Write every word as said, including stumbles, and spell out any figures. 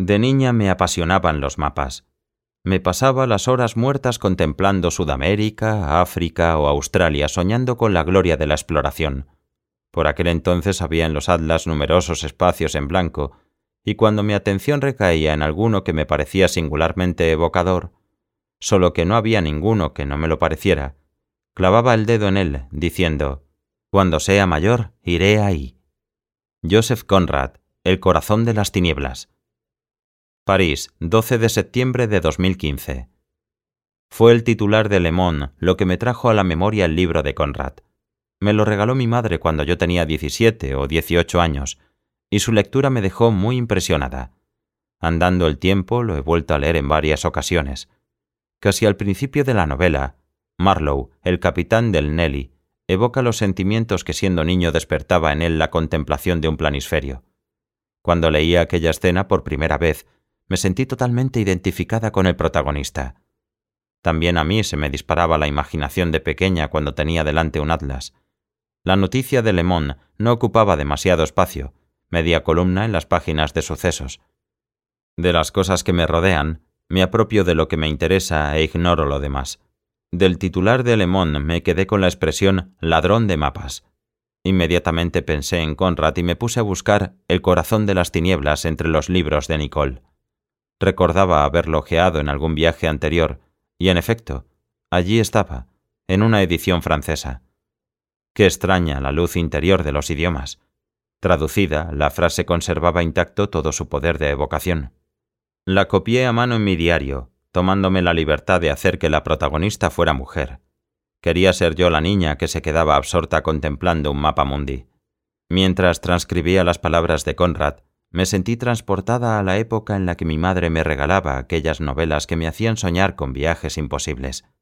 De niña me apasionaban los mapas. Me pasaba las horas muertas contemplando Sudamérica, África o Australia, soñando con la gloria de la exploración. Por aquel entonces había en los atlas numerosos espacios en blanco, y cuando mi atención recaía en alguno que me parecía singularmente evocador, solo que no había ninguno que no me lo pareciera, clavaba el dedo en él, diciendo: «Cuando sea mayor, iré ahí». Joseph Conrad, El corazón de las tinieblas. París, doce de septiembre de dos mil quince. Fue el titular de Le Monde lo que me trajo a la memoria el libro de Conrad. Me lo regaló mi madre cuando yo tenía diecisiete o dieciocho años, y su lectura me dejó muy impresionada. Andando el tiempo lo he vuelto a leer en varias ocasiones. Casi al principio de la novela, Marlowe, el capitán del Nelly, evoca los sentimientos que siendo niño despertaba en él la contemplación de un planisferio. Cuando leía aquella escena por primera vez, me sentí totalmente identificada con el protagonista. También a mí se me disparaba la imaginación de pequeña cuando tenía delante un atlas. La noticia de Le Monde no ocupaba demasiado espacio, media columna en las páginas de sucesos. De las cosas que me rodean, me apropio de lo que me interesa e ignoro lo demás. Del titular de Le Monde me quedé con la expresión «ladrón de mapas». Inmediatamente pensé en Conrad y me puse a buscar El corazón de las tinieblas entre los libros de Nicole. Recordaba haberlo ojeado en algún viaje anterior, y en efecto, allí estaba, en una edición francesa. Qué extraña la luz interior de los idiomas. Traducida, la frase conservaba intacto todo su poder de evocación. La copié a mano en mi diario, tomándome la libertad de hacer que la protagonista fuera mujer. Quería ser yo la niña que se quedaba absorta contemplando un mapa mundi. Mientras transcribía las palabras de Conrad, me sentí transportada a la época en la que mi madre me regalaba aquellas novelas que me hacían soñar con viajes imposibles.